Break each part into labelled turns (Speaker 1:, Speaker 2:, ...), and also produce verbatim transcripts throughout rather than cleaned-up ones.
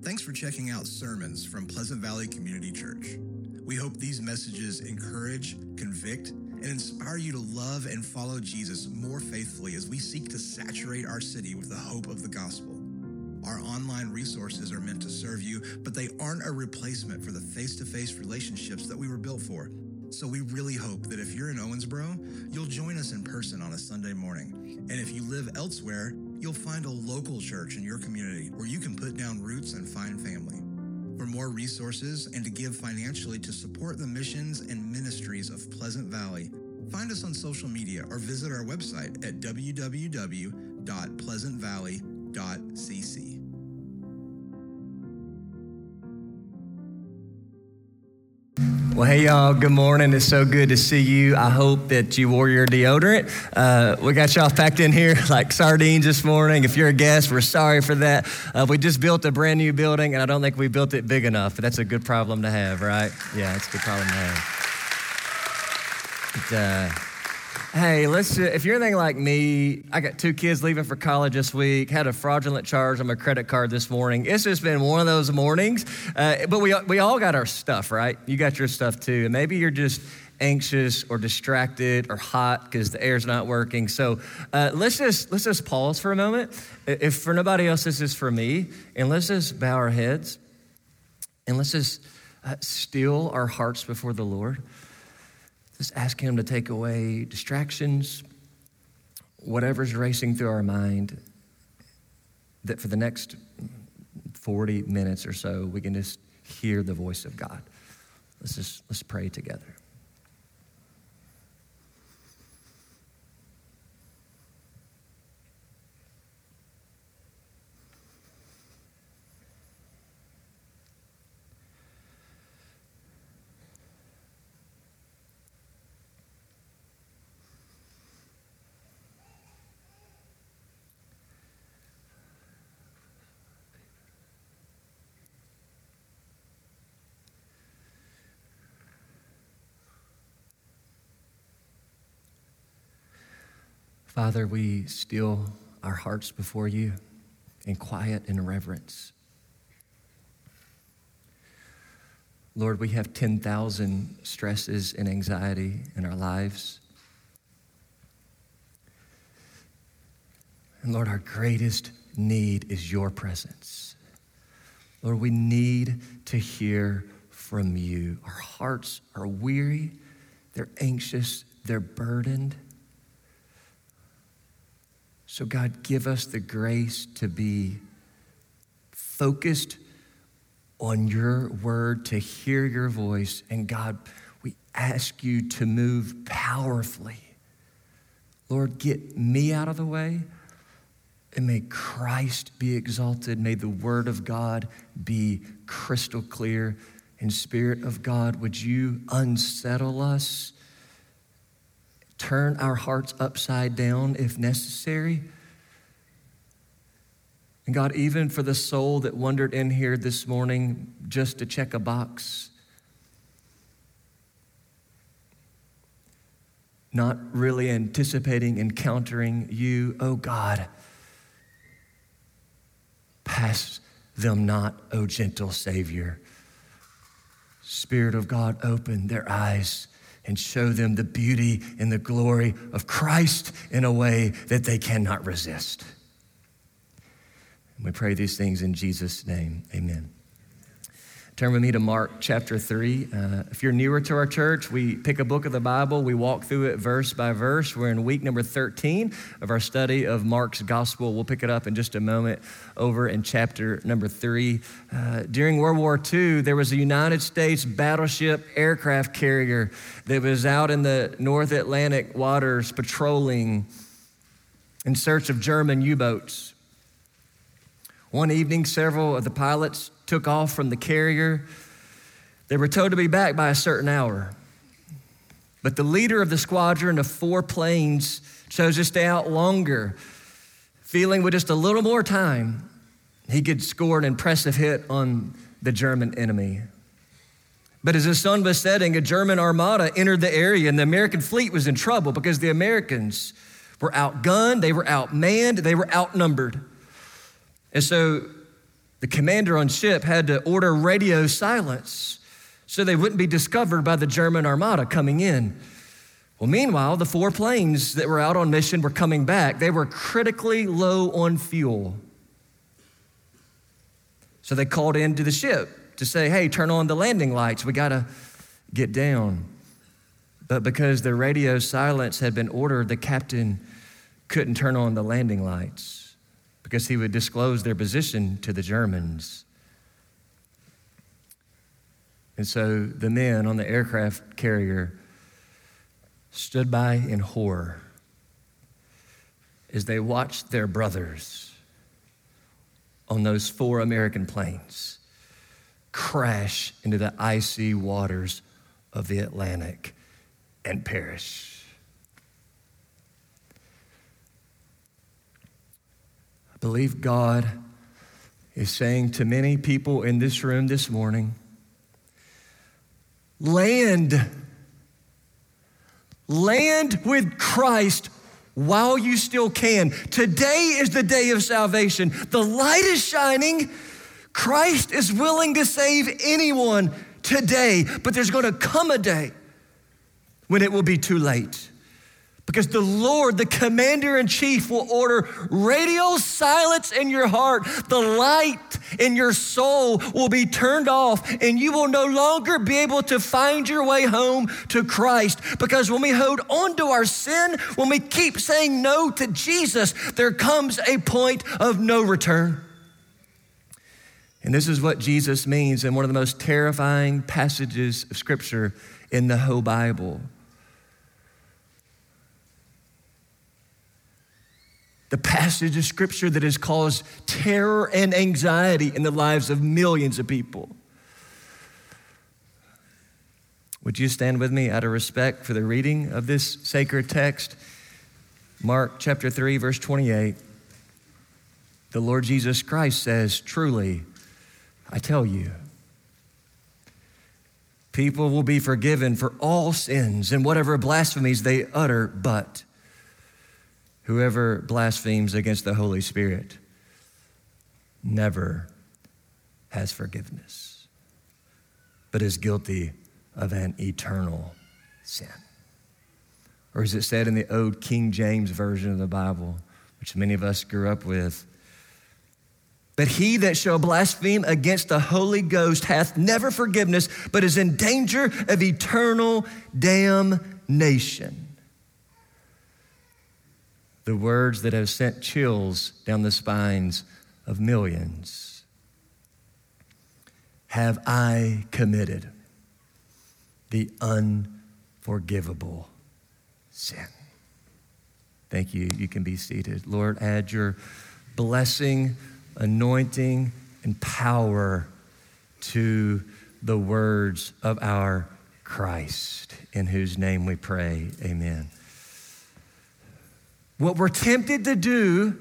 Speaker 1: Thanks for checking out sermons from Pleasant Valley Community Church. We hope these messages encourage, convict, and inspire you to love and follow Jesus more faithfully as we seek to saturate our city with the hope of the gospel. Our online resources are meant to serve you, but they aren't a replacement for the face-to-face relationships that we were built for. So we really hope that if you're in Owensboro, you'll join us in person on a Sunday morning. And if you live elsewhere, you'll find a local church in your community where you can put down roots and find family. For more resources and to give financially to support the missions and ministries of Pleasant Valley, find us on social media or visit our website at w w w dot pleasant valley dot c c.
Speaker 2: Well, hey, y'all, good morning. It's so good to see you. I hope that you wore your deodorant. Uh, we got y'all packed in here like sardines this morning. If you're a guest, we're sorry for that. Uh, we just built a brand new building, and I don't think we built it big enough, but that's a good problem to have, right? Yeah, it's a good problem to have. But, uh, hey, let's. If you're anything like me, I got two kids leaving for college this week, had a fraudulent charge on my credit card this morning. It's just been one of those mornings, uh, but we we all got our stuff, right? You got your stuff too, and maybe you're just anxious or distracted or hot because the air's not working. So uh, let's just let's just pause for a moment. If for nobody else, this is for me, and let's just bow our heads, and let's just uh, still our hearts before the Lord. Just ask him to take away distractions, whatever's racing through our mind, that for the next forty minutes or so, we can just hear the voice of God. Let's just, let's pray together. Father, we still our hearts before you in quiet and reverence. Lord, we have ten thousand stresses and anxiety in our lives. And Lord, our greatest need is your presence. Lord, we need to hear from you. Our hearts are weary, they're anxious, they're burdened. So God, give us the grace to be focused on your word, to hear your voice. And God, we ask you to move powerfully. Lord, get me out of the way, and may Christ be exalted. May the word of God be crystal clear. And Spirit of God, would you unsettle us? Turn our hearts upside down if necessary. And God, even for the soul that wandered in here this morning just to check a box, not really anticipating encountering you, oh God, pass them not, O gentle Savior. Spirit of God, open their eyes and show them the beauty and the glory of Christ in a way that they cannot resist. And we pray these things in Jesus' name, amen. Turn with me to Mark chapter three. Uh, if you're newer to our church, we pick a book of the Bible, we walk through it verse by verse. We're in week number thirteen of our study of Mark's gospel. We'll pick it up in just a moment over in chapter number three. Uh, during World War Two, there was a United States battleship aircraft carrier that was out in the North Atlantic waters patrolling in search of German U-boats. One evening, several of the pilots took off from the carrier. They were told to be back by a certain hour. But the leader of the squadron of four planes chose to stay out longer, feeling with just a little more time, he could score an impressive hit on the German enemy. But as the sun was setting, a German armada entered the area, and the American fleet was in trouble because the Americans were outgunned, they were outmanned, they were outnumbered. And so The commander on ship had to order radio silence so they wouldn't be discovered by the German armada coming in. Well, meanwhile, the four planes that were out on mission were coming back. They were critically low on fuel. So they called into the ship to say, hey, turn on the landing lights. We got to get down. But because the radio silence had been ordered, the captain couldn't turn on the landing lights because he would disclose their position to the Germans. And so the men on the aircraft carrier stood by in horror as they watched their brothers on those four American planes crash into the icy waters of the Atlantic and perish. I believe God is saying to many people in this room this morning, land, land with Christ while you still can. Today is the day of salvation. The light is shining. Christ is willing to save anyone today, but there's going to come a day when it will be too late. Because the Lord, the commander-in-chief, will order radio silence in your heart. The light in your soul will be turned off, and you will no longer be able to find your way home to Christ. Because when we hold on to our sin, when we keep saying no to Jesus, there comes a point of no return. And this is what Jesus means in one of the most terrifying passages of Scripture in the whole Bible. The passage of Scripture that has caused terror and anxiety in the lives of millions of people. Would you stand with me out of respect for the reading of this sacred text? Mark chapter three, verse twenty-eight. The Lord Jesus Christ says, truly, I tell you, people will be forgiven for all sins and whatever blasphemies they utter, but whoever blasphemes against the Holy Spirit never has forgiveness, but is guilty of an eternal sin. Or as it said in the old King James Version of the Bible, which many of us grew up with, but he that shall blaspheme against the Holy Ghost hath never forgiveness, but is in danger of eternal damnation. The words that have sent chills down the spines of millions. Have I committed the unforgivable sin? Thank you. You can be seated. Lord, add your blessing, anointing, and power to the words of our Christ, in whose name we pray. Amen. What we're tempted to do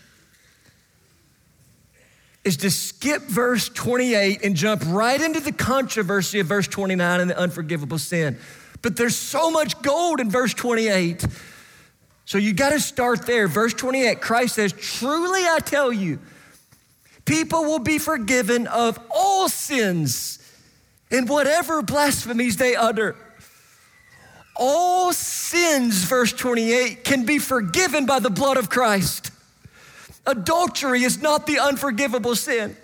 Speaker 2: is to skip verse twenty-eight and jump right into the controversy of verse twenty-nine and the unforgivable sin. But there's so much gold in verse twenty-eight. So you got to start there. Verse twenty-eight, Christ says, truly I tell you, people will be forgiven of all sins and whatever blasphemies they utter. All sins, verse twenty-eight, can be forgiven by the blood of Christ. Adultery is not the unforgivable sin.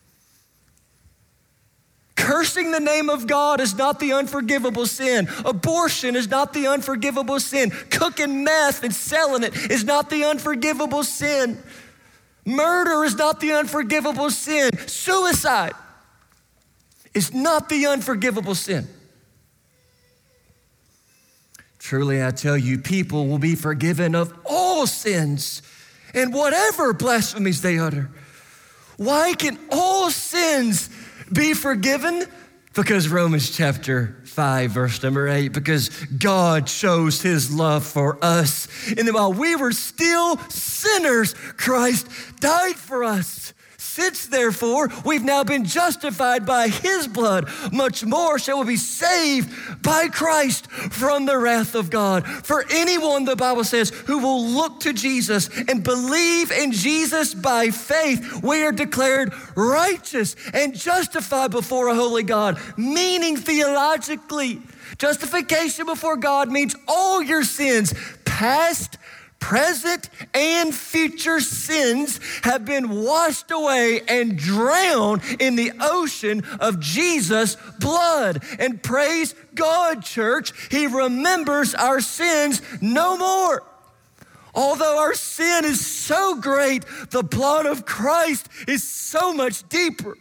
Speaker 2: Cursing the name of God is not the unforgivable sin. Abortion is not the unforgivable sin. Cooking meth and selling it is not the unforgivable sin. Murder is not the unforgivable sin. Suicide is not the unforgivable sin. Truly, I tell you, people will be forgiven of all sins and whatever blasphemies they utter. Why can all sins be forgiven? Because Romans chapter five, verse number eight, because God shows his love for us. And that while we were still sinners, Christ died for us. Since therefore we've now been justified by his blood, much more shall we be saved by Christ from the wrath of God. For anyone, the Bible says, who will look to Jesus and believe in Jesus by faith, we are declared righteous and justified before a holy God. Meaning theologically, justification before God means all your sins, past, present, and future sins have been washed away and drowned in the ocean of Jesus' blood. And praise God, church, he remembers our sins no more. Although our sin is so great, the blood of Christ is so much deeper.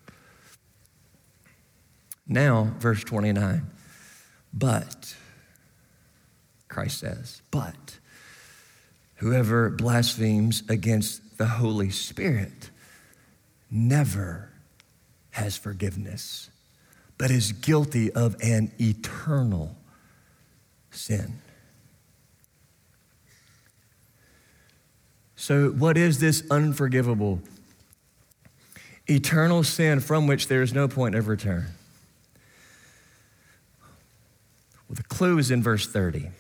Speaker 2: Now, verse twenty-nine, but, Christ says, but, whoever blasphemes against the Holy Spirit never has forgiveness, but is guilty of an eternal sin. So what is this unforgivable, eternal sin from which there is no point of return? Well, the clue is in verse thirty.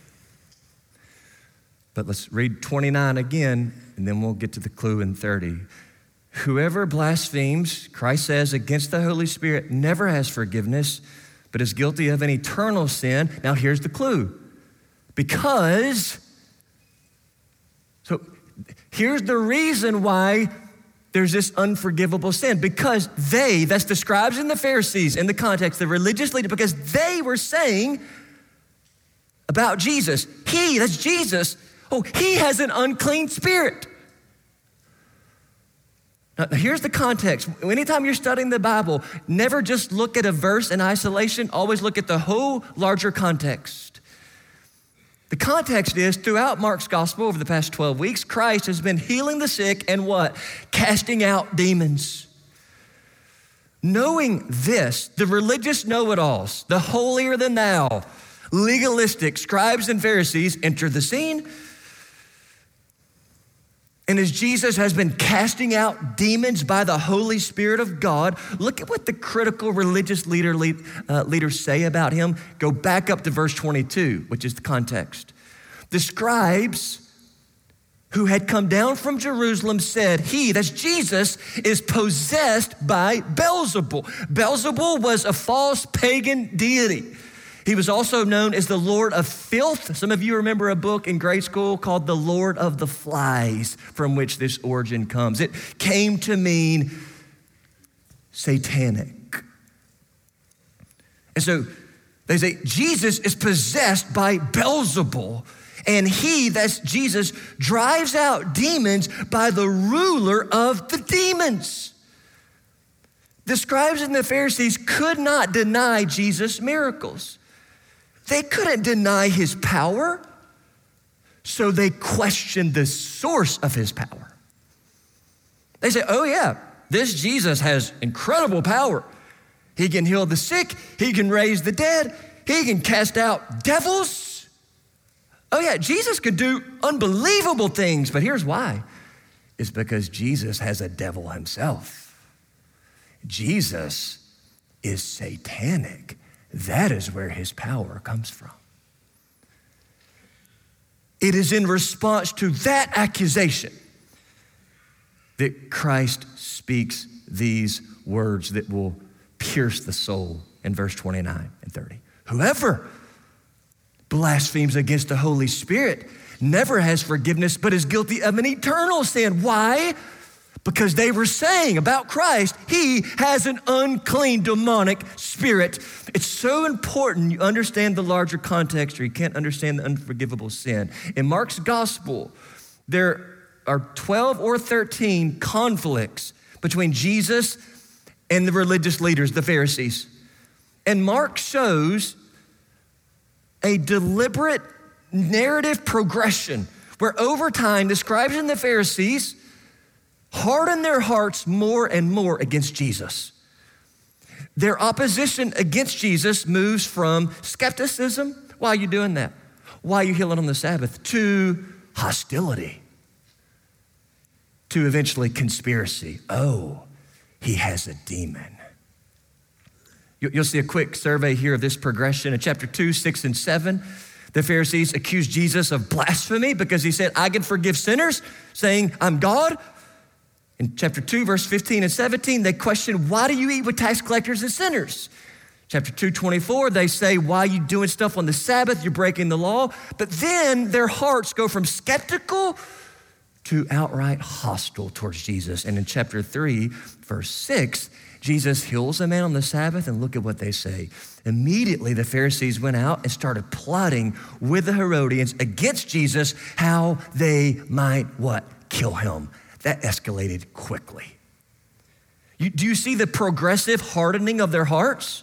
Speaker 2: But let's read twenty-nine again, and then we'll get to the clue in thirty. Whoever blasphemes, Christ says, against the Holy Spirit never has forgiveness, but is guilty of an eternal sin. Now here's the clue. Because, so here's the reason why there's this unforgivable sin. Because they, that's the scribes and the Pharisees in the context, the religious leaders, because they were saying about Jesus, he, that's Jesus, oh, he has an unclean spirit. Now, here's the context. Anytime you're studying the Bible, never just look at a verse in isolation, always look at the whole larger context. The context is, throughout Mark's gospel over the past twelve weeks, Christ has been healing the sick and what? Casting out demons. Knowing this, the religious know-it-alls, the holier than thou, legalistic scribes and Pharisees enter the scene. And as Jesus has been casting out demons by the Holy Spirit of God, look at what the critical religious leader, lead, uh, leaders say about him. Go back up to verse twenty-two, which is the context. The scribes who had come down from Jerusalem said, he, that's Jesus, is possessed by Beelzebul. Beelzebul was a false pagan deity. He was also known as the Lord of Filth. Some of you remember a book in grade school called The Lord of the Flies, from which this origin comes. It came to mean satanic. And so they say Jesus is possessed by Beelzebul, and he, that's Jesus, drives out demons by the ruler of the demons. The scribes and the Pharisees could not deny Jesus' miracles. They couldn't deny his power, so they questioned the source of his power. They say, oh yeah, this Jesus has incredible power. He can heal the sick, he can raise the dead, he can cast out devils. Oh yeah, Jesus could do unbelievable things, but here's why. It's because Jesus has a devil himself. Jesus is satanic. That is where his power comes from. It is in response to that accusation that Christ speaks these words that will pierce the soul in verse twenty-nine and thirty. Whoever blasphemes against the Holy Spirit never has forgiveness, but is guilty of an eternal sin. Why? Because they were saying about Christ, he has an unclean demonic spirit. It's so important you understand the larger context or you can't understand the unforgivable sin. In Mark's gospel, there are twelve or thirteen conflicts between Jesus and the religious leaders, the Pharisees. And Mark shows a deliberate narrative progression where over time the scribes and the Pharisees harden their hearts more and more against Jesus. Their opposition against Jesus moves from skepticism, why are you doing that? Why are you healing on the Sabbath? To hostility. to eventually conspiracy. Oh, he has a demon. You'll see a quick survey here of this progression. In chapter two, six, and seven, the Pharisees accused Jesus of blasphemy because he said, I can forgive sinners, saying, I'm God. In chapter two, verse fifteen and seventeen, they question, why do you eat with tax collectors and sinners? Chapter two, twenty-four, they say, why are you doing stuff on the Sabbath? You're breaking the law. But then their hearts go from skeptical to outright hostile towards Jesus. And in chapter three, verse six, Jesus heals a man on the Sabbath, and look at what they say. Immediately, the Pharisees went out and started plotting with the Herodians against Jesus, how they might, what? Kill him. That escalated quickly. You, do you see the progressive hardening of their hearts?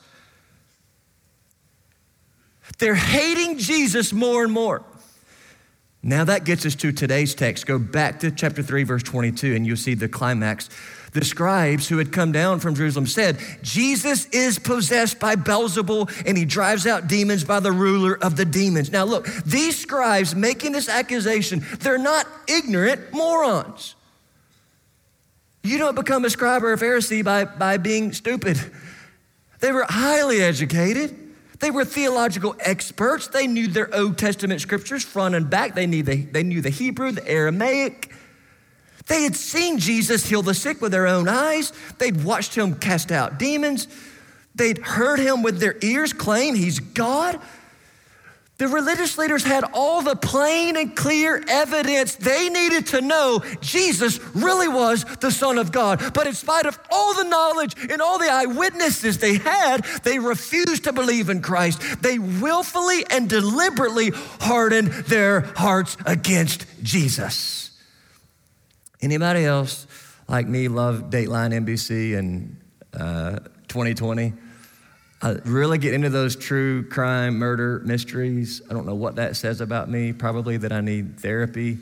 Speaker 2: They're hating Jesus more and more. Now that gets us to today's text. Go back to chapter three, verse twenty-two, and you'll see the climax. The scribes who had come down from Jerusalem said, Jesus is possessed by Beelzebul, and he drives out demons by the ruler of the demons. Now look, these scribes making this accusation, they're not ignorant morons. You don't become a scribe or a Pharisee by, by being stupid. They were highly educated. They were theological experts. They knew their Old Testament scriptures front and back. They knew the, they knew the Hebrew, the Aramaic. They had seen Jesus heal the sick with their own eyes. They'd watched him cast out demons. They'd heard him with their ears claim he's God. The religious leaders had all the plain and clear evidence they needed to know Jesus really was the Son of God. But in spite of all the knowledge and all the eyewitnesses they had, they refused to believe in Christ. They willfully and deliberately hardened their hearts against Jesus. Anybody else like me love Dateline N B C and uh, twenty twenty? I really get into those true crime, murder mysteries. I don't know what that says about me, probably that I need therapy.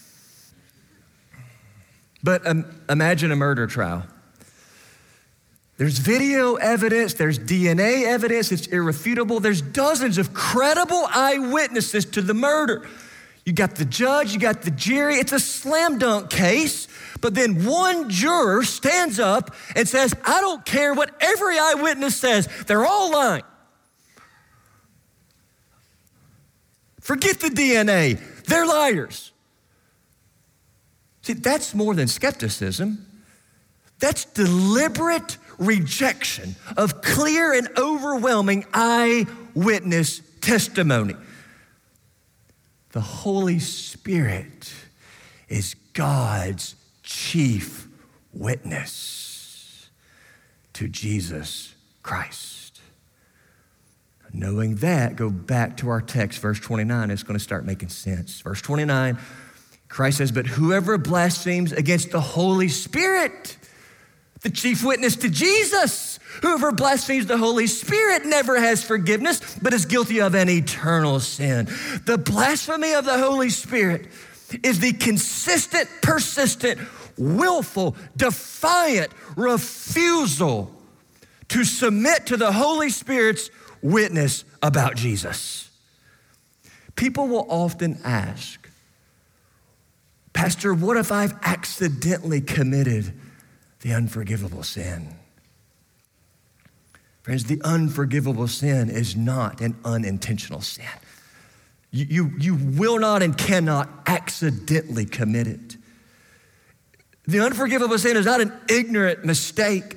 Speaker 2: But um, imagine a murder trial. There's video evidence, there's D N A evidence, it's irrefutable. There's dozens of credible eyewitnesses to the murder. You got the judge, you got the jury, it's a slam dunk case. But then one juror stands up and says, I don't care what every eyewitness says, they're all lying. Forget the D N A, they're liars. See, that's more than skepticism. That's deliberate rejection of clear and overwhelming eyewitness testimony. The Holy Spirit is God's chief witness to Jesus Christ. Knowing that, go back to our text, verse twenty-nine. It's going to start making sense. Verse twenty-nine, Christ says, but whoever blasphemes against the Holy Spirit, the chief witness to Jesus, whoever blasphemes the Holy Spirit never has forgiveness, but is guilty of an eternal sin. The blasphemy of the Holy Spirit is the consistent, persistent, willful, defiant refusal to submit to the Holy Spirit's witness about Jesus. People will often ask, Pastor, what if I've accidentally committed the unforgivable sin? Friends, the unforgivable sin is not an unintentional sin. You, you, you will not and cannot accidentally commit it. The unforgivable sin is not an ignorant mistake.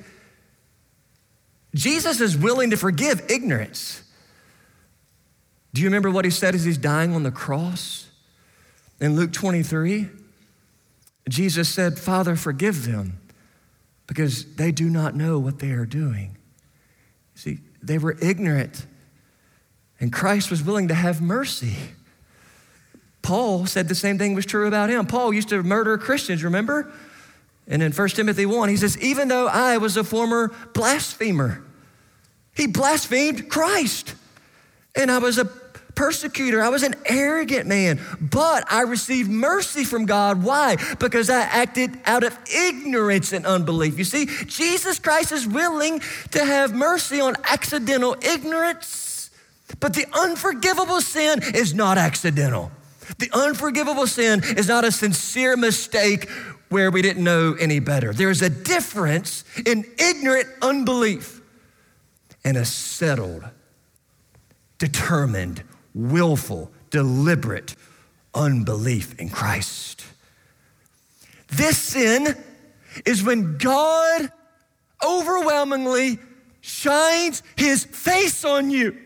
Speaker 2: Jesus is willing to forgive ignorance. Do you remember what he said as he's dying on the cross? In Luke twenty-three, Jesus said, Father, forgive them because they do not know what they are doing. See, they were ignorant, and Christ was willing to have mercy. Paul said the same thing was true about him. Paul used to murder Christians, remember? And in First Timothy one, he says, even though I was a former blasphemer, he blasphemed Christ. And I was a persecutor. I was an arrogant man, but I received mercy from God. Why? Because I acted out of ignorance and unbelief. You see, Jesus Christ is willing to have mercy on accidental ignorance, but the unforgivable sin is not accidental. The unforgivable sin is not a sincere mistake where we didn't know any better. There's a difference in ignorant unbelief and a settled, determined, willful, deliberate unbelief in Christ. This sin is when God overwhelmingly shines his face on you,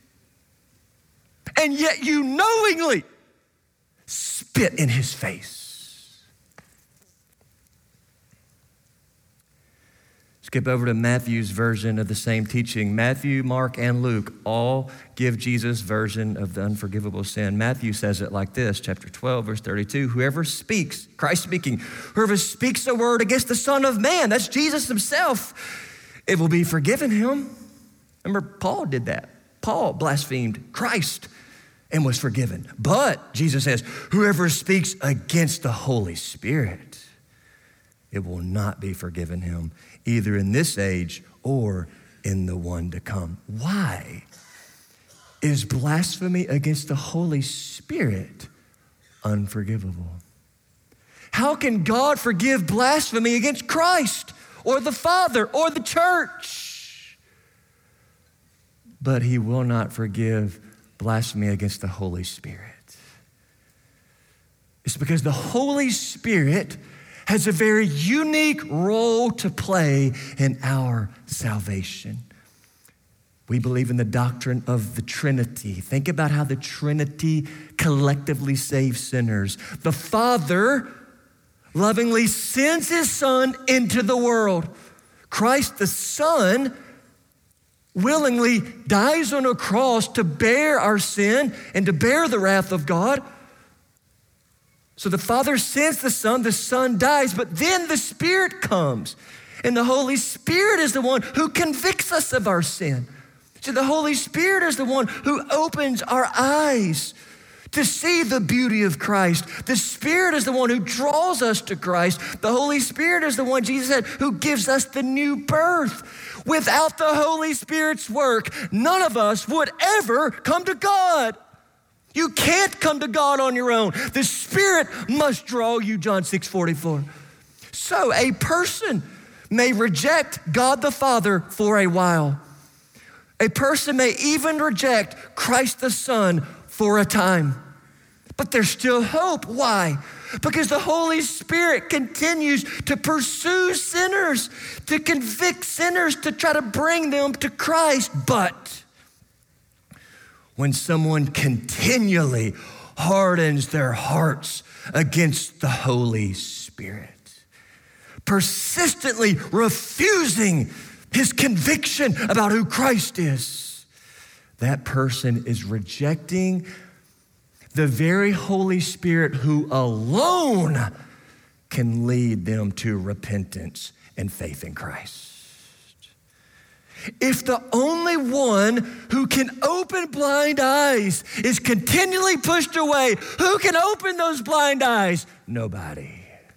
Speaker 2: and yet you knowingly spit in his face. Skip over to Matthew's version of the same teaching. Matthew, Mark, and Luke all give Jesus' version of the unforgivable sin. Matthew says it like this, chapter twelve, verse thirty-two, whoever speaks, Christ speaking, whoever speaks a word against the Son of Man, that's Jesus himself, it will be forgiven him. Remember, Paul did that. Paul blasphemed Christ and was forgiven. But Jesus says, whoever speaks against the Holy Spirit, it will not be forgiven him, either in this age or in the one to come. Why is blasphemy against the Holy Spirit unforgivable? How can God forgive blasphemy against Christ or the Father or the church? But he will not forgive blasphemy against the Holy Spirit. It's because the Holy Spirit has a very unique role to play in our salvation. We believe in the doctrine of the Trinity. Think about how the Trinity collectively saves sinners. The Father lovingly sends his Son into the world. Christ the Son willingly dies on a cross to bear our sin and to bear the wrath of God. So the Father sends the Son, the Son dies, but then the Spirit comes. And the Holy Spirit is the one who convicts us of our sin. So the Holy Spirit is the one who opens our eyes to see the beauty of Christ. The Spirit is the one who draws us to Christ. The Holy Spirit is the one, Jesus said, who gives us the new birth. Without the Holy Spirit's work, none of us would ever come to God. You can't come to God on your own. The Spirit must draw you, John six forty-four. So a person may reject God the Father for a while. A person may even reject Christ the Son for a time. But there's still hope. Why? Because the Holy Spirit continues to pursue sinners, to convict sinners, to try to bring them to Christ. But when someone continually hardens their hearts against the Holy Spirit, persistently refusing his conviction about who Christ is, that person is rejecting the very Holy Spirit who alone can lead them to repentance and faith in Christ. If the only one who can open blind eyes is continually pushed away, who can open those blind eyes? Nobody.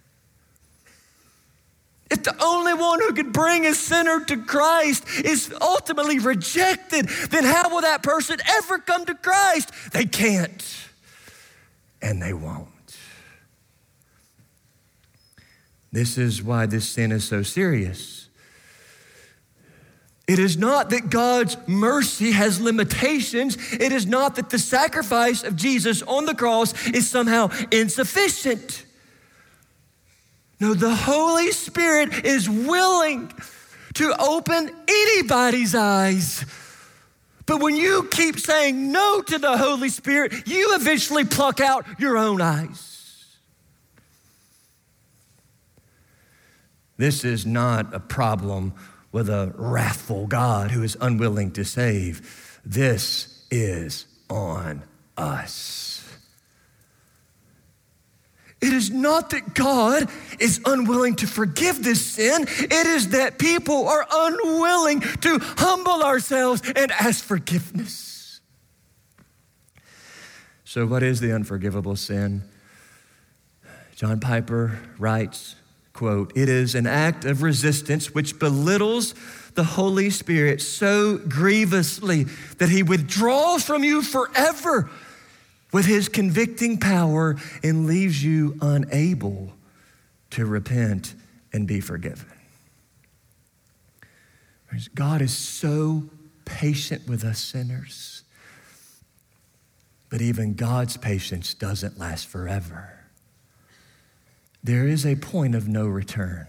Speaker 2: If the only one who can bring a sinner to Christ is ultimately rejected, then how will that person ever come to Christ? They can't, and they won't. This is why this sin is so serious. It is not that God's mercy has limitations. It is not that the sacrifice of Jesus on the cross is somehow insufficient. No, the Holy Spirit is willing to open anybody's eyes. But when you keep saying no to the Holy Spirit, you eventually pluck out your own eyes. This is not a problem with a wrathful God who is unwilling to save. This is on us. It is not that God is unwilling to forgive this sin. It is that people are unwilling to humble ourselves and ask forgiveness. So what is the unforgivable sin? John Piper writes, quote, "It is an act of resistance which belittles the Holy Spirit so grievously that he withdraws from you forever – with his convicting power and leaves you unable to repent and be forgiven. God is so patient with us sinners, but even God's patience doesn't last forever. There is a point of no return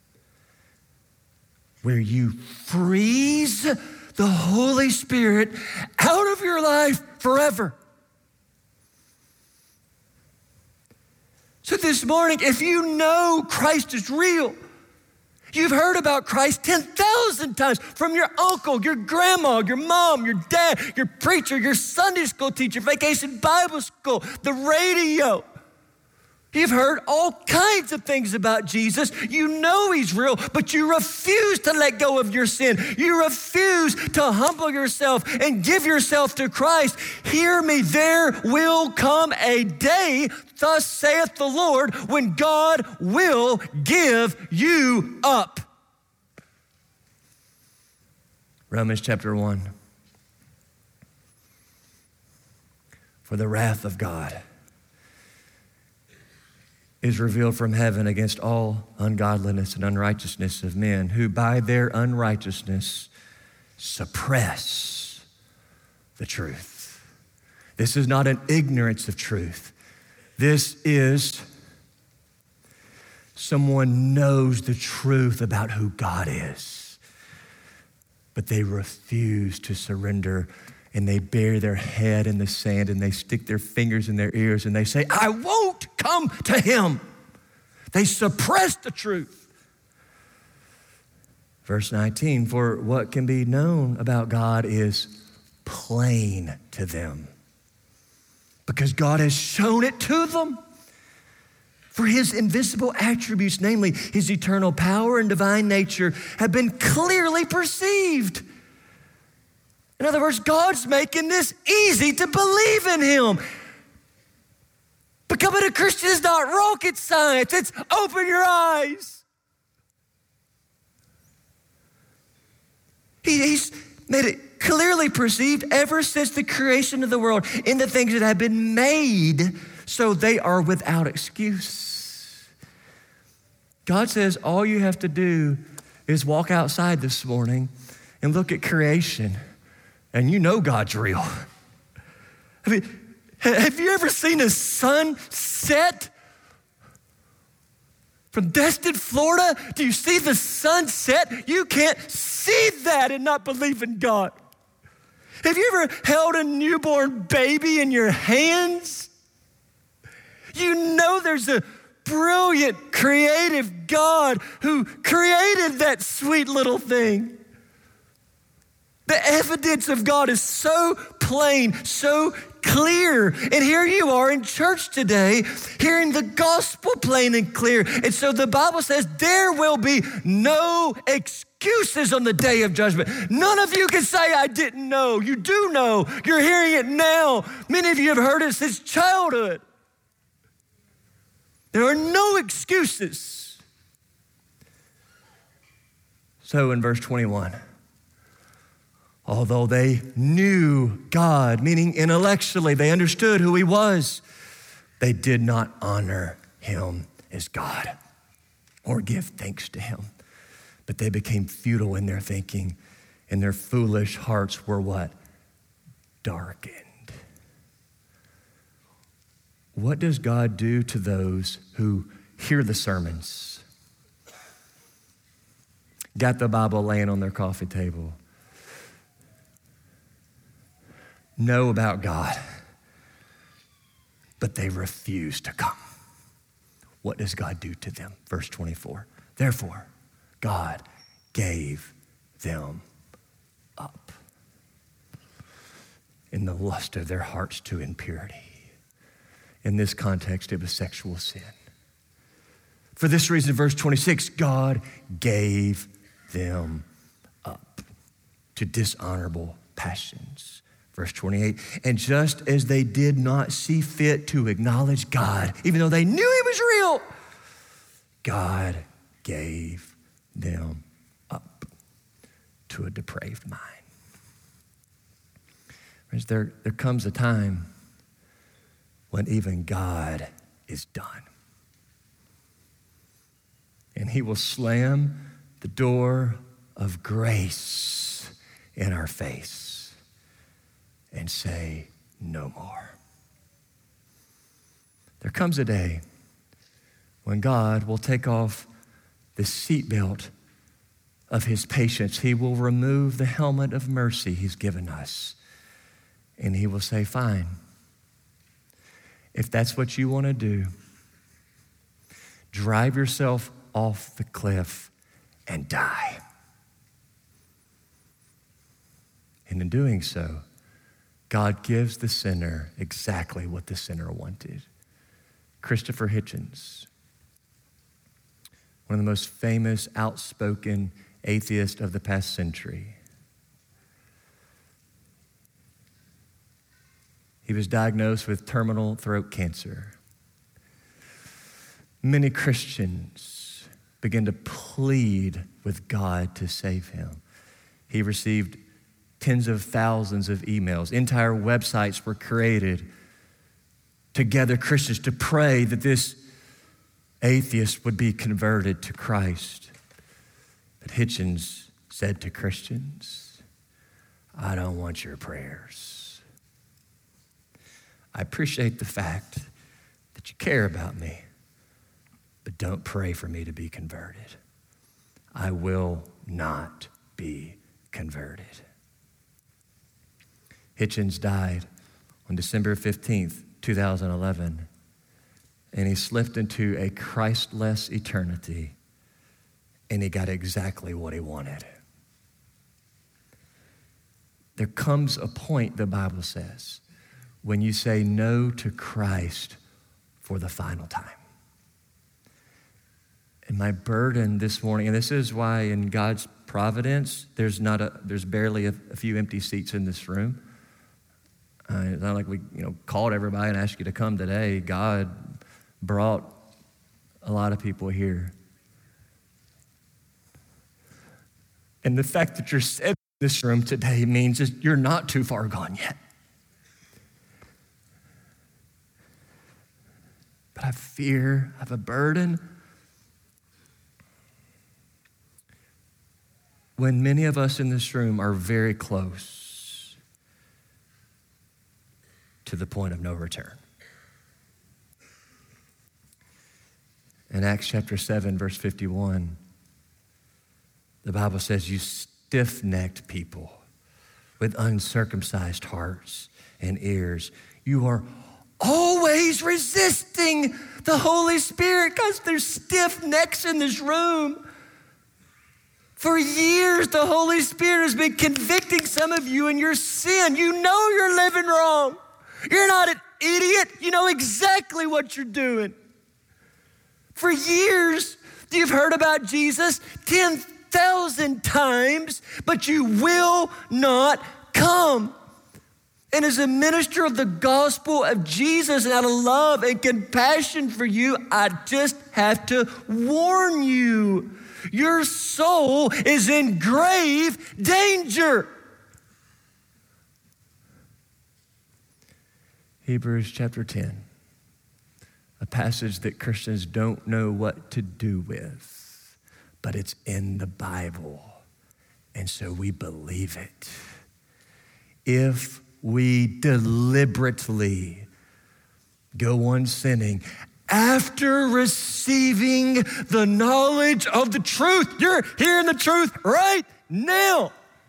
Speaker 2: where you freeze the Holy Spirit out of your life forever. So this morning, if you know Christ is real, you've heard about Christ ten thousand times from your uncle, your grandma, your mom, your dad, your preacher, your Sunday school teacher, vacation Bible school, the radio. You've heard all kinds of things about Jesus. You know he's real, but you refuse to let go of your sin. You refuse to humble yourself and give yourself to Christ. Hear me, there will come a day, thus saith the Lord, when God will give you up. Romans chapter one. For the wrath of God is revealed from heaven against all ungodliness and unrighteousness of men who by their unrighteousness suppress the truth. This is not an ignorance of truth. This is someone knows the truth about who God is, but they refuse to surrender, and they bury their head in the sand and they stick their fingers in their ears and they say, I won't come to him. They suppress the truth. Verse nineteen, for what can be known about God is plain to them, because God has shown it to them. For his invisible attributes, namely his eternal power and divine nature, have been clearly perceived. In other words, God's making this easy to believe in him. Becoming a Christian is not rocket science. It's open your eyes. He, he's made it clearly perceived ever since the creation of the world in the things that have been made, so they are without excuse. God says all you have to do is walk outside this morning and look at creation, and you know God's real. I mean, have you ever seen a sun set from Destin, Florida? Do you see the sunset? You can't see that and not believe in God. Have you ever held a newborn baby in your hands? You know there's a brilliant, creative God who created that sweet little thing. The evidence of God is so plain, so clear. And here you are in church today, hearing the gospel plain and clear. And so the Bible says there will be no excuses on the day of judgment. None of you can say, I didn't know. You do know. You're hearing it now. Many of you have heard it since childhood. There are no excuses. So in verse twenty-one, although they knew God, meaning intellectually, they understood who he was, they did not honor him as God or give thanks to him. But they became futile in their thinking, and their foolish hearts were what? Darkened. What does God do to those who hear the sermons, got the Bible laying on their coffee table, know about God, but they refuse to come? What does God do to them? Verse twenty-four, therefore, God gave them up in the lust of their hearts to impurity. In this context, it was sexual sin. For this reason, verse twenty-six, God gave them up to dishonorable passions. Verse twenty-eight, and just as they did not see fit to acknowledge God, even though they knew he was real, God gave them up to a depraved mind. There, there comes a time when even God is done. and he will slam the door of grace in our face and say, no more. There comes a day when God will take off the seatbelt of his patience. He will remove the helmet of mercy he's given us. And he will say, fine, if that's what you want to do, drive yourself off the cliff and die. And in doing so, God gives the sinner exactly what the sinner wanted. Christopher Hitchens, one of the most famous, outspoken atheists of the past century. He was diagnosed with terminal throat cancer. Many Christians began to plead with God to save him. He received tens of thousands of emails. Entire websites were created to gather Christians to pray that this atheist would be converted to Christ. But Hitchens said to Christians, I don't want your prayers. I appreciate the fact that you care about me, but don't pray for me to be converted. I will not be converted. Hitchens died on December fifteenth, two thousand eleven, and he slipped into a Christless eternity, and he got exactly what he wanted. There comes a point, the Bible says, when you say no to Christ for the final time. And my burden this morning, and this is why in God's providence, there's not a, there's barely a, a few empty seats in this room. Uh, it's not like we, you know, called everybody and asked you to come today. God brought a lot of people here. And the fact that you're sitting in this room today means that you're not too far gone yet. But I fear, I have a burden. When many of us in this room are very close to the point of no return. In Acts chapter seven, verse fifty-one, the Bible says, you stiff-necked people with uncircumcised hearts and ears, you are always resisting the Holy Spirit because there's stiff necks in this room. For years, the Holy Spirit has been convicting some of you in your sin. You know you're living wrong. You're not an idiot. You know exactly what you're doing. For years, you've heard about Jesus ten thousand times, but you will not come. And as a minister of the gospel of Jesus and out of love and compassion for you, I just have to warn you. Your soul is in grave danger. Hebrews chapter ten, a passage that Christians don't know what to do with, but it's in the Bible, and so we believe it. If we deliberately go on sinning after receiving the knowledge of the truth. You're hearing the truth right now.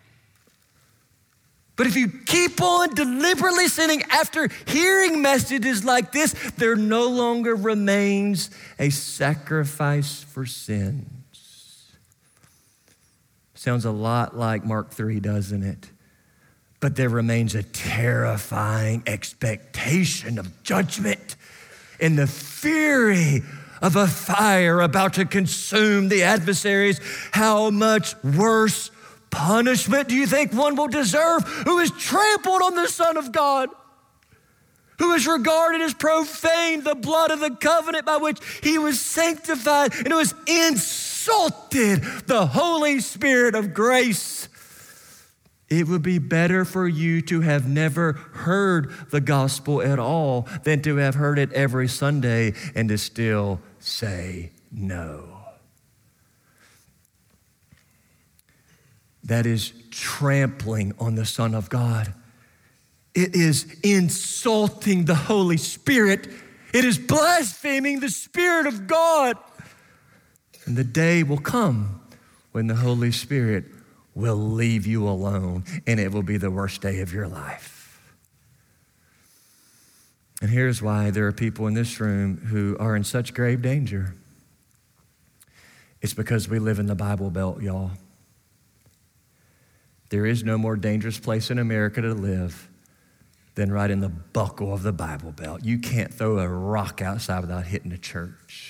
Speaker 2: But if you keep on deliberately sinning after hearing messages like this, there no longer remains a sacrifice for sins. Sounds a lot like Mark three, doesn't it? But there remains a terrifying expectation of judgment and the fury of a fire about to consume the adversaries. How much worse punishment do you think one will deserve who has trampled on the Son of God, who has regarded as profane the blood of the covenant by which he was sanctified, and who has insulted the Holy Spirit of grace? It would be better for you to have never heard the gospel at all than to have heard it every Sunday and to still say no. that is trampling on the Son of God. It is insulting the Holy Spirit. It is blaspheming the Spirit of God. And the day will come when the Holy Spirit will leave you alone, and it will be the worst day of your life. And here's why there are people in this room who are in such grave danger. It's because we live in the Bible Belt, y'all. There is no more dangerous place in America to live than right in the buckle of the Bible Belt. You can't throw a rock outside without hitting a church.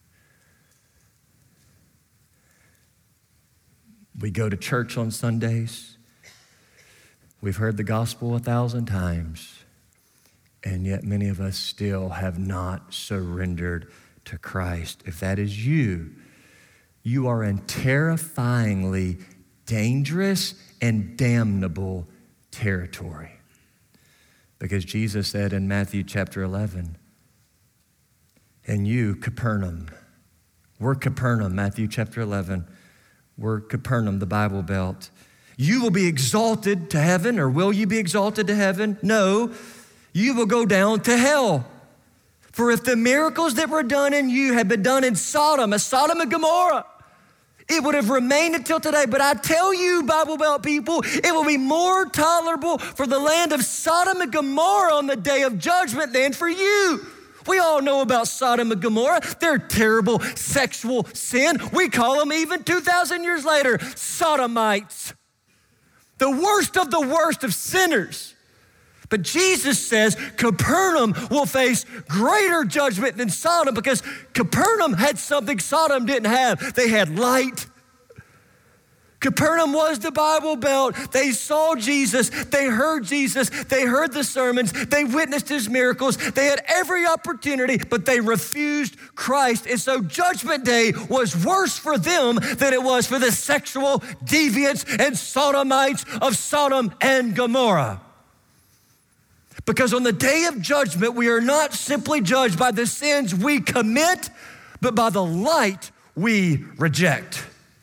Speaker 2: We go to church on Sundays. We've heard the gospel a thousand times, and yet many of us still have not surrendered to Christ. If that is you, you are in terrifyingly dangerous and damnable territory. Because Jesus said in Matthew chapter eleven, and you, Capernaum, we're Capernaum, Matthew chapter eleven, we're Capernaum, the Bible Belt. You will be exalted to heaven, or will you be exalted to heaven? No, you will go down to hell. For if the miracles that were done in you had been done in Sodom, as Sodom and Gomorrah, it would have remained until today. But I tell you, Bible Belt people, it will be more tolerable for the land of Sodom and Gomorrah on the day of judgment than for you. We all know about Sodom and Gomorrah. They're terrible sexual sin. We call them, even two thousand years later, sodomites. The worst of the worst of sinners. But Jesus says Capernaum will face greater judgment than Sodom, because Capernaum had something Sodom didn't have. They had light. Capernaum was the Bible Belt. They saw Jesus. They heard Jesus. They heard the sermons. They witnessed his miracles. They had every opportunity, but they refused Christ. And so Judgment Day was worse for them than it was for the sexual deviants and sodomites of Sodom and Gomorrah. Because on the day of judgment, we are not simply judged by the sins we commit, but by the light we reject.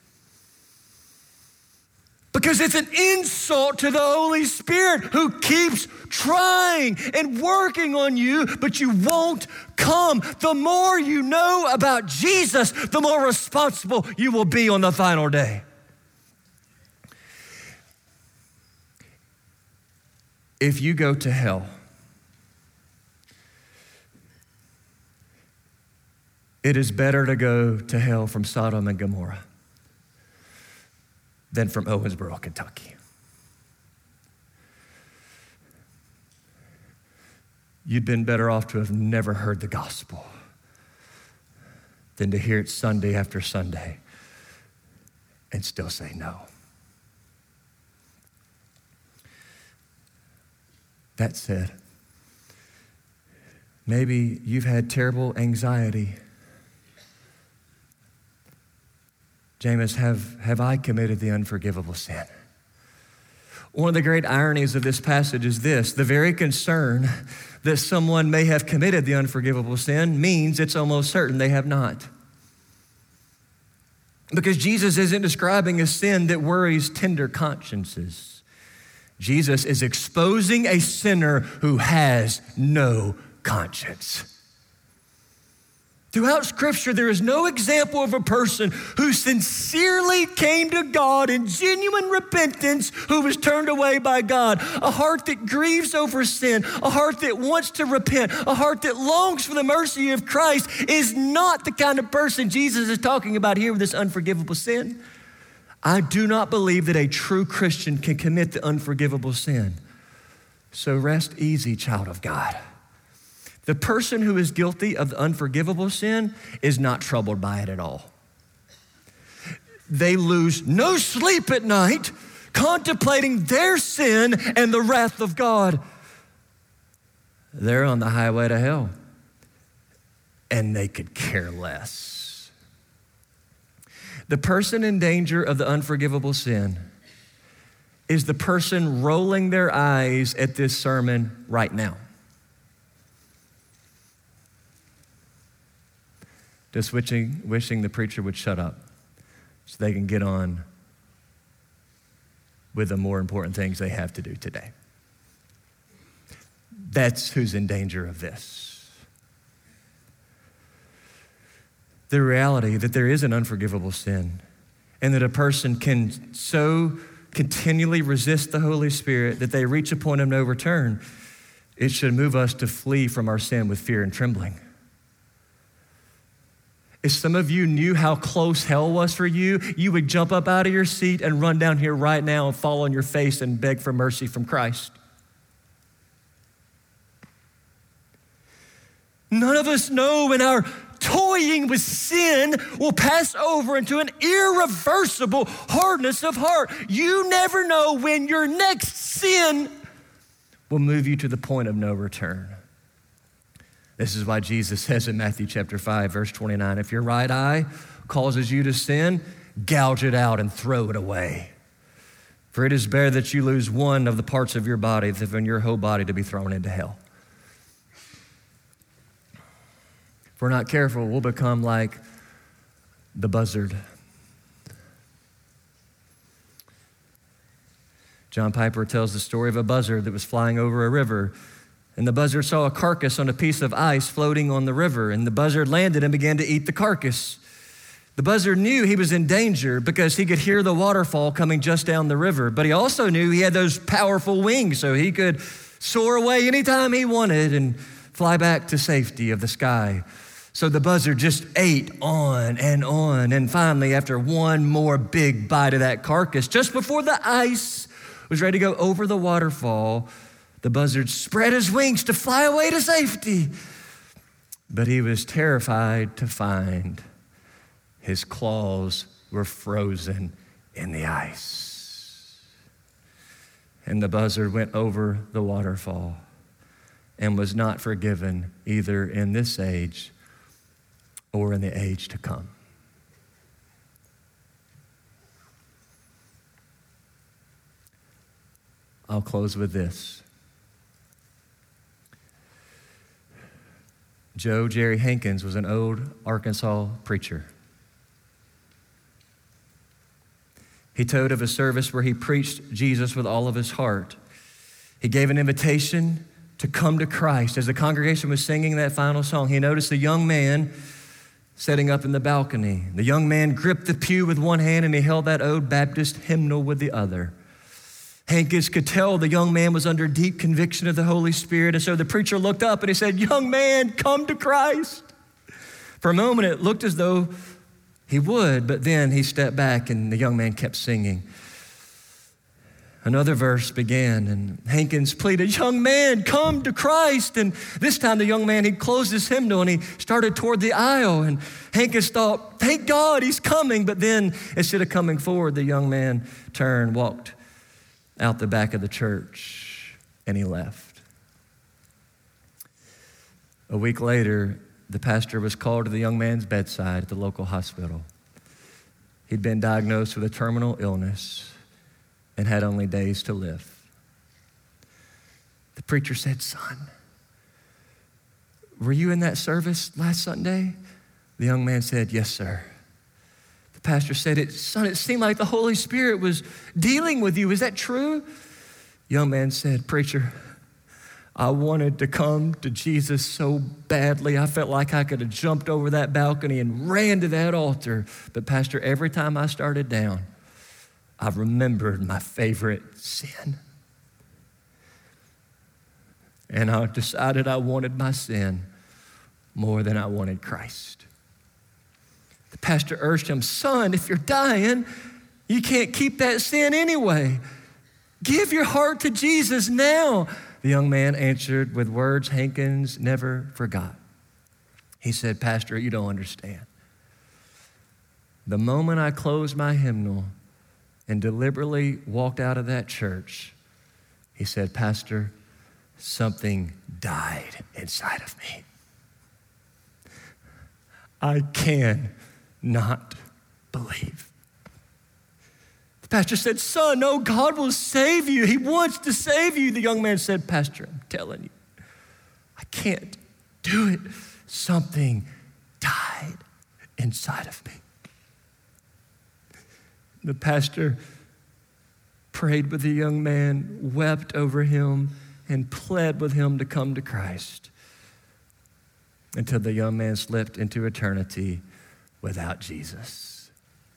Speaker 2: Because it's an insult to the Holy Spirit, who keeps trying and working on you, but you won't come. The more you know about Jesus, the more responsible you will be on the final day. If you go to hell, it is better to go to hell from Sodom and Gomorrah than from Owensboro, Kentucky. You'd been better off to have never heard the gospel than to hear it Sunday after Sunday and still say no. That said, maybe you've had terrible anxiety. James, have, have I committed the unforgivable sin? One of the great ironies of this passage is this: the very concern that someone may have committed the unforgivable sin means it's almost certain they have not. Because Jesus isn't describing a sin that worries tender consciences. Jesus is exposing a sinner who has no conscience. Throughout Scripture, there is no example of a person who sincerely came to God in genuine repentance, who was turned away by God. A heart that grieves over sin, a heart that wants to repent, a heart that longs for the mercy of Christ is not the kind of person Jesus is talking about here with this unforgivable sin. I do not believe that a true Christian can commit the unforgivable sin. So rest easy, child of God. The person who is guilty of the unforgivable sin is not troubled by it at all. They lose no sleep at night contemplating their sin and the wrath of God. They're on the highway to hell, and they could care less. The person in danger of the unforgivable sin is the person rolling their eyes at this sermon right now. Just wishing, wishing the preacher would shut up so they can get on with the more important things they have to do today. That's who's in danger of this. The reality that there is an unforgivable sin and that a person can so continually resist the Holy Spirit that they reach a point of no return, it should move us to flee from our sin with fear and trembling. If some of you knew how close hell was for you, you would jump up out of your seat and run down here right now and fall on your face and beg for mercy from Christ. None of us know when our toying with sin will pass over into an irreversible hardness of heart. You never know when your next sin will move you to the point of no return. This is why Jesus says in Matthew chapter five, verse twenty-nine, if your right eye causes you to sin, gouge it out and throw it away. For it is better that you lose one of the parts of your body than for your whole body to be thrown into hell. If we're not careful, we'll become like the buzzard. John Piper tells the story of a buzzard that was flying over a river, and the buzzard saw a carcass on a piece of ice floating on the river, and the buzzard landed and began to eat the carcass. The buzzard knew he was in danger because he could hear the waterfall coming just down the river, but he also knew he had those powerful wings, so he could soar away anytime he wanted and fly back to safety of the sky. So the buzzard just ate on and on, and finally, after one more big bite of that carcass, just before the ice was ready to go over the waterfall, the buzzard spread his wings to fly away to safety. But he was terrified to find his claws were frozen in the ice. And the buzzard went over the waterfall and was not forgiven either in this age or in the age to come. I'll close with this. Joe Jerry Hankins was an old Arkansas preacher. He told of a service where he preached Jesus with all of his heart. He gave an invitation to come to Christ. As the congregation was singing that final song, he noticed a young man sitting up in the balcony. The young man gripped the pew with one hand and he held that old Baptist hymnal with the other. Hankins could tell the young man was under deep conviction of the Holy Spirit, and so the preacher looked up and he said, "Young man, come to Christ." For a moment, it looked as though he would, but then he stepped back and the young man kept singing. Another verse began, and Hankins pleaded, "Young man, come to Christ." And this time the young man, he closed his hymnal and he started toward the aisle. And Hankins thought, "Thank God he's coming." But then instead of coming forward, the young man turned, walked out the back of the church, and he left. A week later, the pastor was called to the young man's bedside at the local hospital. He'd been diagnosed with a terminal illness and had only days to live. The preacher said, "Son, were you in that service last Sunday?" The young man said, "Yes, sir." The pastor said, it, "Son, it seemed like the Holy Spirit was dealing with you. Is that true?" Young man said, "Preacher, I wanted to come to Jesus so badly. I felt like I could have jumped over that balcony and ran to that altar. But Pastor, every time I started down, I remembered my favorite sin. And I decided I wanted my sin more than I wanted Christ." The pastor urged him, "Son, if you're dying, you can't keep that sin anyway. Give your heart to Jesus now." The young man answered with words Hankins never forgot. He said, "Pastor, you don't understand. The moment I closed my hymnal and deliberately walked out of that church," he said, "Pastor, something died inside of me. I can not believe." The pastor said, "Son, no, God will save you. He wants to save you." The young man said, "Pastor, I'm telling you, I can't do it. Something died inside of me." The pastor prayed with the young man, wept over him, and pled with him to come to Christ until the young man slipped into eternity without Jesus.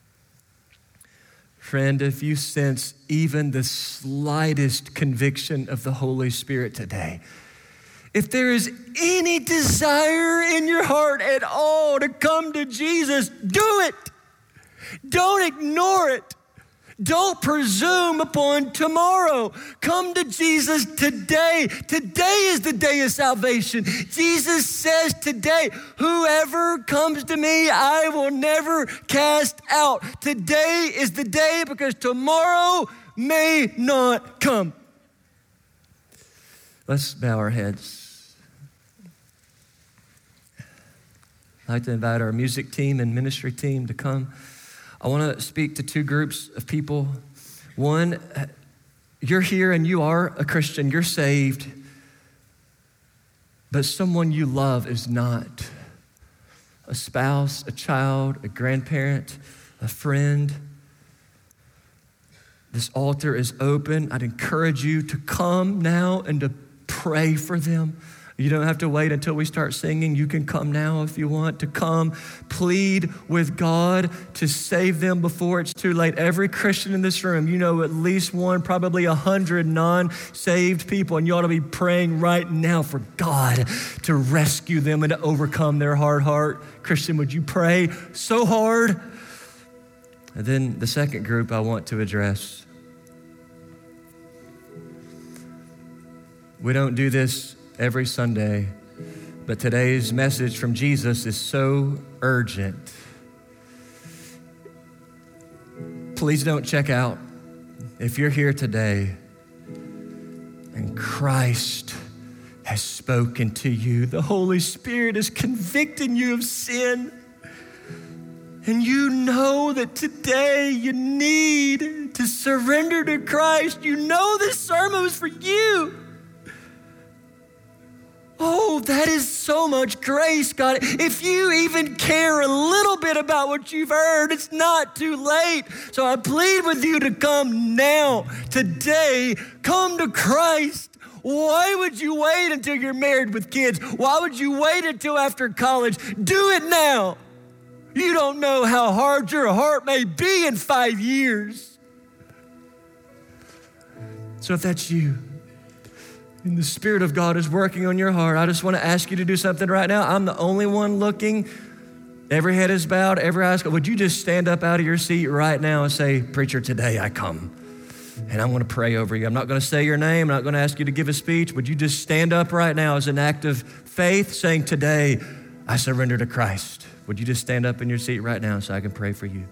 Speaker 2: Friend, if you sense even the slightest conviction of the Holy Spirit today, if there is any desire in your heart at all to come to Jesus, do it. Don't ignore it. Don't presume upon tomorrow. Come to Jesus today. Today is the day of salvation. Jesus says today, whoever comes to me, I will never cast out. Today is the day because tomorrow may not come. Let's bow our heads. I'd like to invite our music team and ministry team to come. I want to speak to two groups of people. One, you're here and you are a Christian, you're saved, but someone you love is not. A spouse, a child, a grandparent, a friend. This altar is open. I'd encourage you to come now and to pray for them. You don't have to wait until we start singing. You can come now if you want to come. Plead with God to save them before it's too late. Every Christian in this room, you know at least one, probably a hundred non-saved people, and you ought to be praying right now for God to rescue them and to overcome their hard heart. Christian, would you pray so hard? And then the second group I want to address. We don't do this every Sunday, but today's message from Jesus is so urgent. Please don't check out. If you're here today and Christ has spoken to you, the Holy Spirit is convicting you of sin, and you know that today you need to surrender to Christ, you know this sermon was for you. Oh, that is so much grace, God. If you even care a little bit about what you've heard, it's not too late. So I plead with you to come now, today. Come to Christ. Why would you wait until you're married with kids? Why would you wait until after college? Do it now. You don't know how hard your heart may be in five years. So if that's you, and the Spirit of God is working on your heart, I just want to ask you to do something right now. I'm the only one looking. Every head is bowed, every eye is closed. Would you just stand up out of your seat right now and say, preacher, today I come. And I'm going to pray over you. I'm not going to say your name. I'm not going to ask you to give a speech. Would you just stand up right now as an act of faith, saying, today I surrender to Christ. Would you just stand up in your seat right now so I can pray for you?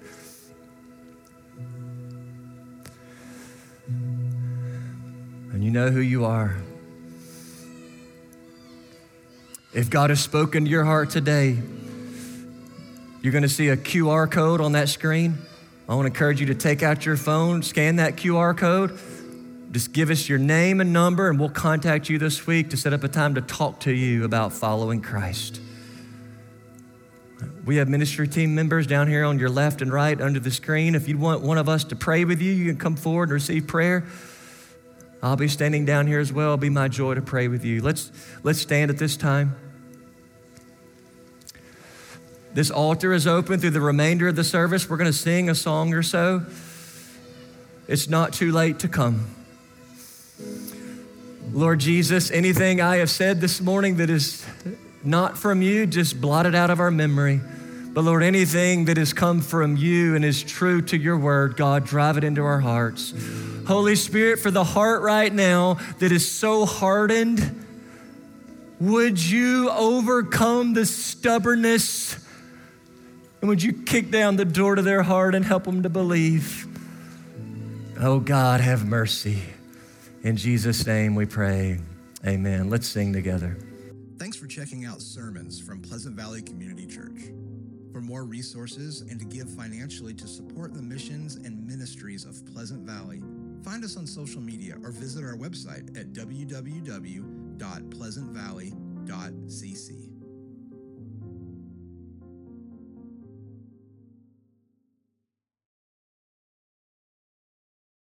Speaker 2: And you know who you are. If God has spoken to your heart today, you're going to see a Q R code on that screen. I want to encourage you to take out your phone, scan that Q R code. Just give us your name and number, and we'll contact you this week to set up a time to talk to you about following Christ. We have ministry team members down here on your left and right under the screen. If you want one of us to pray with you, you can come forward and receive prayer. I'll be standing down here as well. It'll be my joy to pray with you. Let's, let's stand at this time. This altar is open through the remainder of the service. We're going to sing a song or so. It's not too late to come. Lord Jesus, anything I have said this morning that is not from you, just blot it out of our memory. But Lord, anything that has come from you and is true to your word, God, drive it into our hearts. Holy Spirit, for the heart right now that is so hardened, would you overcome the stubbornness, and would you kick down the door to their heart and help them to believe? Oh God, have mercy. In Jesus' name we pray, amen. Let's sing together.
Speaker 1: Thanks for checking out sermons from Pleasant Valley Community Church. For more resources and to give financially to support the missions and ministries of Pleasant Valley, find us on social media or visit our website at w w w dot pleasant valley dot c c.